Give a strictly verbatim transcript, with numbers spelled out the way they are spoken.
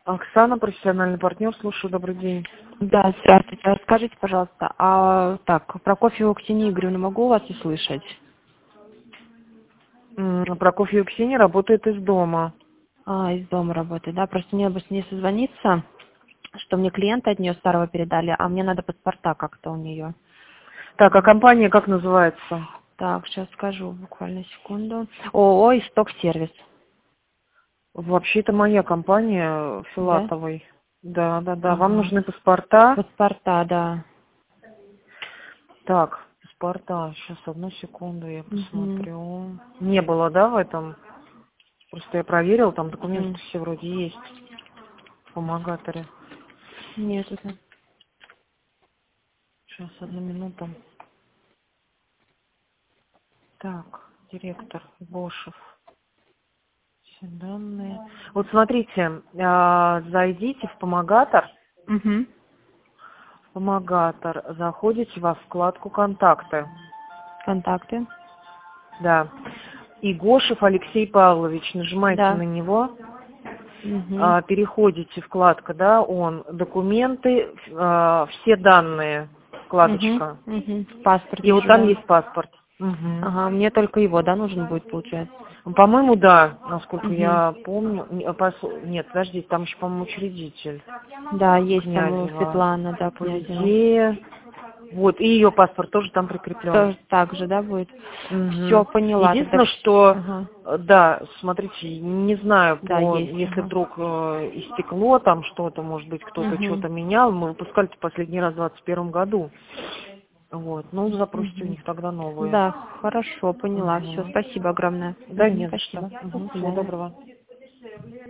Оксана, профессиональный партнер, слушаю, добрый день. Да, здравствуйте. Расскажите, пожалуйста, а так, Прокофьеву Ксению Игоревну могу вас услышать? М, Прокофьева Ксения работает из дома. А, из дома работает, да? Просто мне бы с ней созвониться, что мне клиента от нее старого передали, а мне надо паспорта как-то у нее. Так, а компания как называется? Так, сейчас скажу, буквально секунду. ООО «Исток Сервис». Вообще, это моя компания Да? Филатовой. Да, да, да. Вам Ага. нужны паспорта? Паспорта, да. Так, паспорта. Сейчас, одну секунду, я Угу. посмотрю. Не было, да, в этом? Просто я проверил, там документы Угу. все вроде есть в помогаторе. Нет, это... Сейчас, одну минуту. Так, директор Бошев. Все данные. Вот смотрите, а, зайдите в помогатор. Угу. Помогатор. Заходите во вкладку «Контакты». Контакты. Да. Игошев Алексей Павлович. Нажимаете на Да. него. Угу. а, Переходите, вкладка, да, он, документы, а, все данные, Угу. вкладочка. Угу. Паспорт И вот вижу, там да. есть паспорт. Мгм. Ага, мне только его, да, нужен будет, получается? По-моему, да, насколько Угу. я помню. Не, а, пос- Нет, подождите, там еще, по-моему, учредитель Да, есть там у Князева. Светланы, да, По Князева. идее, вот, и ее паспорт тоже там прикреплен. Тоже так же, да, будет? Все, Мгм. поняла. Тогда... Единственное, вс- что, Ага. э, да, смотрите, не знаю, Да, по, есть, если ага. вдруг э, истекло там что-то, может быть, кто-то Угу. что-то менял, мы выпускали в последний раз в двадцать первом году. Вот, ну, запросите у Угу. них тогда новые. Да, хорошо, поняла. Все, Мгм. спасибо огромное. Да, Угу, не за что. спасибо. До Мгм. Всего свидания. доброго.